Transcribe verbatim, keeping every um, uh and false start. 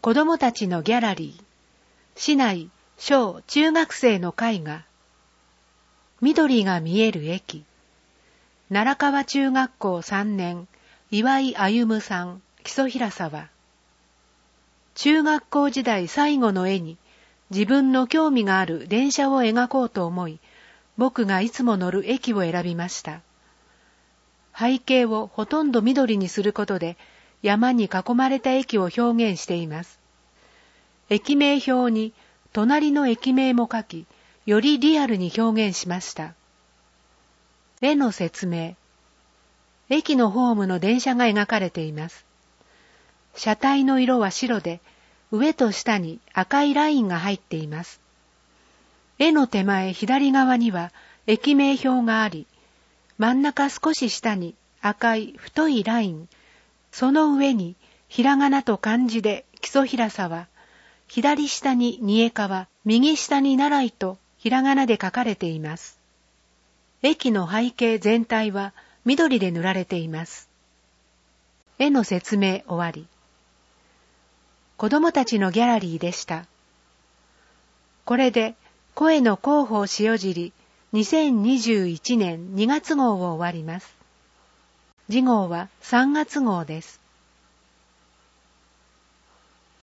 子供たちのギャラリー、市内小中学生の絵画、緑が見える駅、奈良川中学校さんねん、岩井歩さん、木曽平沢。中学校時代最後の絵に自分の興味がある電車を描こうと思い、僕がいつも乗る駅を選びました。背景をほとんど緑にすることで山に囲まれた駅を表現しています。駅名表に隣の駅名も書き、よりリアルに表現しました。絵の説明。駅のホームの電車が描かれています。車体の色は白で、上と下に赤いラインが入っています。絵の手前左側には駅名表があり、真ん中少し下に赤い太いライン、その上にひらがなと漢字で木曽平沢、左下に煮え川、右下に奈良井とひらがなで書かれています。駅の背景全体は緑で塗られています。絵の説明終わり。子供たちのギャラリーでした。これで声の広報塩尻にせんにじゅういちねんにがつ号を終わります。次号はさんがつ号です。